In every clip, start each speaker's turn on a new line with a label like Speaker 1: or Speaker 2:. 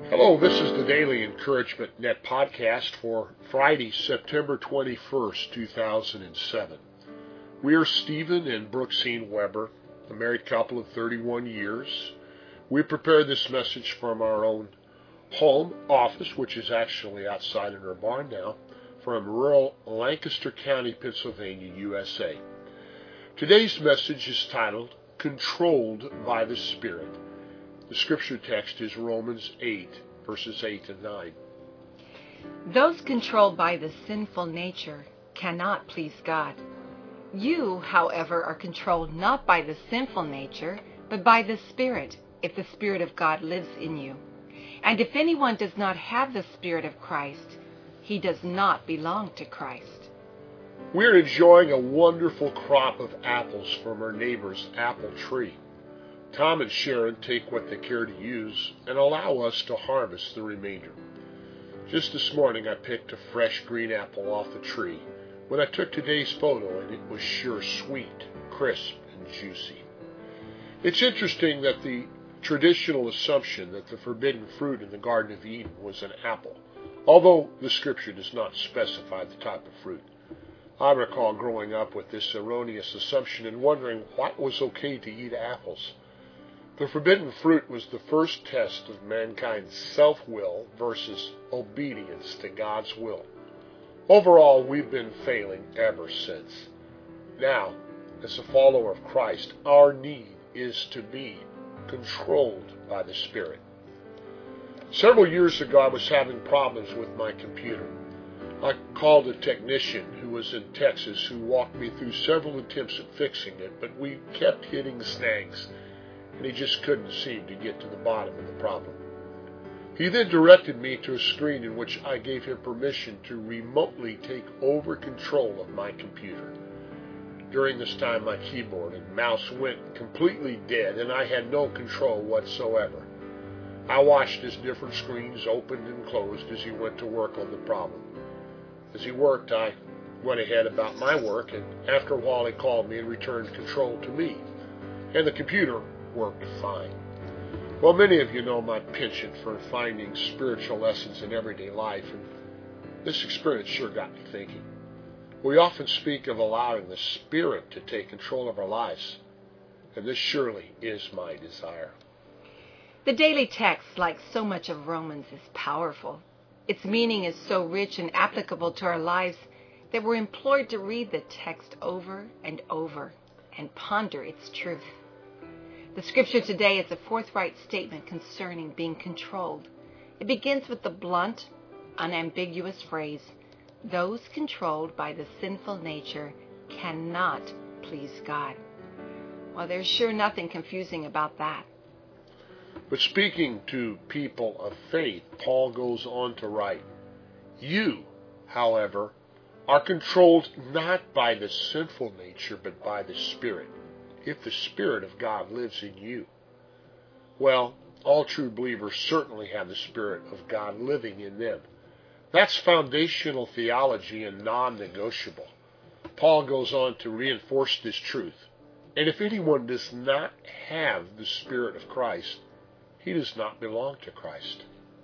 Speaker 1: Hello, this is the Daily Encouragement Net podcast for Friday, September 21st, 2007. We are Stephen and Brooksine Weber, a married couple of 31 years. We prepared this message from our own home office, which is actually outside in our barn now, from rural Lancaster County, Pennsylvania, USA. Today's message is titled, Controlled by the Spirit. The scripture text is Romans 8, verses 8 and 9.
Speaker 2: Those controlled by the sinful nature cannot please God. You, however, are controlled not by the sinful nature, but by the Spirit, if the Spirit of God lives in you. And if anyone does not have the Spirit of Christ, he does not belong to Christ.
Speaker 1: We're enjoying a wonderful crop of apples from our neighbor's apple tree. Tom and Sharon take what they care to use and allow us to harvest the remainder. Just this morning I picked a fresh green apple off the tree when I took today's photo, and it was sure sweet, crisp, and juicy. It's interesting that the traditional assumption that the forbidden fruit in the Garden of Eden was an apple, although the scripture does not specify the type of fruit. I recall growing up with this erroneous assumption and wondering why it was okay to eat apples. The forbidden fruit was the first test of mankind's self-will versus obedience to God's will. Overall, we've been failing ever since. Now, as a follower of Christ, our need is to be controlled by the Spirit. Several years ago, I was having problems with my computer. I called a technician who was in Texas who walked me through several attempts at fixing it, but we kept hitting snags, and he just couldn't seem to get to the bottom of the problem. He then directed me to a screen in which I gave him permission to remotely take over control of my computer. During this time, my keyboard and mouse went completely dead, and I had no control whatsoever. I watched as different screens opened and closed as he went to work on the problem. As he worked, I went ahead about my work, and after a while he called me and returned control to me, and the computer worked fine. Well, many of you know my penchant for finding spiritual lessons in everyday life, and this experience sure got me thinking. We often speak of allowing the Spirit to take control of our lives, and this surely is my desire.
Speaker 2: The daily text, like so much of Romans, is powerful. Its meaning is so rich and applicable to our lives that we're implored to read the text over and over and ponder its truth. The scripture today is a forthright statement concerning being controlled. It begins with the blunt, unambiguous phrase, those controlled by the sinful nature cannot please God. Well, there's sure nothing confusing about that.
Speaker 1: But speaking to people of faith, Paul goes on to write, You, however, are controlled not by the sinful nature, but by the Spirit, if the Spirit of God lives in you. Well, all true believers certainly have the Spirit of God living in them. That's foundational theology and non-negotiable. Paul goes on to reinforce this truth. And if anyone does not have the Spirit of Christ, he does not belong to Christ.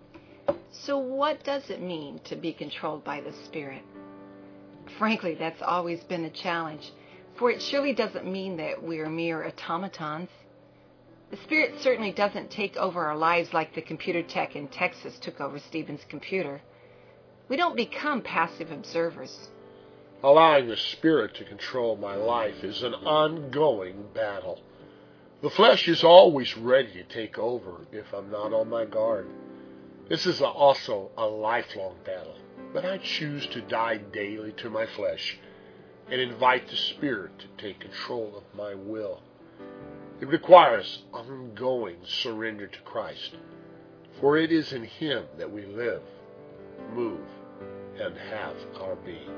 Speaker 2: So what does it mean to be controlled by the Spirit? Frankly, that's always been a challenge, for it surely doesn't mean that we're mere automatons. The Spirit certainly doesn't take over our lives like the computer tech in Texas took over Stephen's computer. We don't become passive observers.
Speaker 1: Allowing the Spirit to control my life is an ongoing battle. The flesh is always ready to take over if I'm not on my guard. This is also a lifelong battle, but I choose to die daily to my flesh and invite the Spirit to take control of my will. It requires ongoing surrender to Christ, for it is in Him that we live, move, and have our being.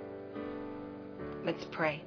Speaker 2: Let's pray.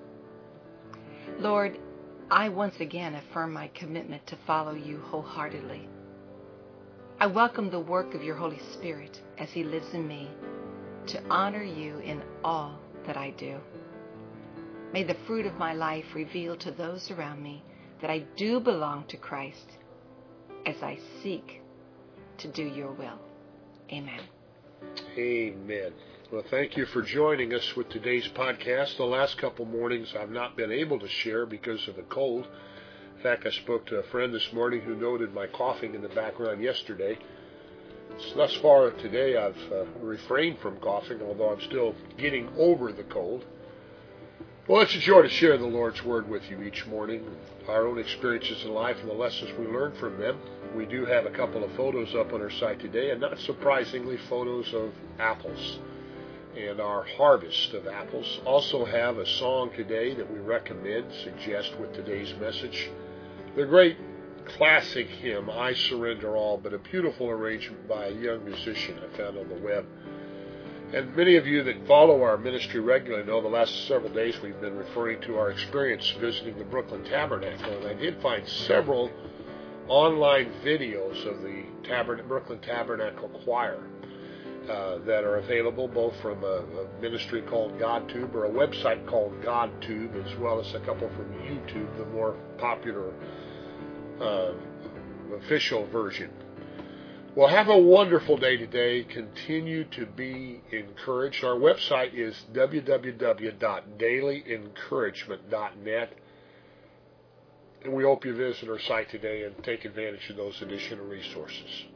Speaker 2: Lord, I once again affirm my commitment to follow you wholeheartedly. I welcome the work of your Holy Spirit as He lives in me to honor you in all that I do. May the fruit of my life reveal to those around me that I do belong to Christ as I seek to do your will. Amen.
Speaker 1: Amen. Well, thank you for joining us with today's podcast. The last couple mornings I've not been able to share because of the cold. In fact, I spoke to a friend this morning who noted my coughing in the background yesterday. Thus far today I've refrained from coughing, although I'm still getting over the cold. Well, it's a joy to share the Lord's Word with you each morning, our own experiences in life and the lessons we learn from them. We do have a couple of photos up on our site today, and not surprisingly, photos of apples and our harvest of apples. Also have a song today that we recommend, suggest with today's message. The great classic hymn, I Surrender All, but a beautiful arrangement by a young musician I found on the web. And many of you that follow our ministry regularly know the last several days we've been referring to our experience visiting the Brooklyn Tabernacle. And I did find several online videos of the Brooklyn Tabernacle Choir that are available both from a ministry called GodTube or a website called GodTube, as well as a couple from YouTube, the more popular official version. Well, have a wonderful day today. Continue to be encouraged. Our website is www.dailyencouragement.net. And we hope you visit our site today and take advantage of those additional resources.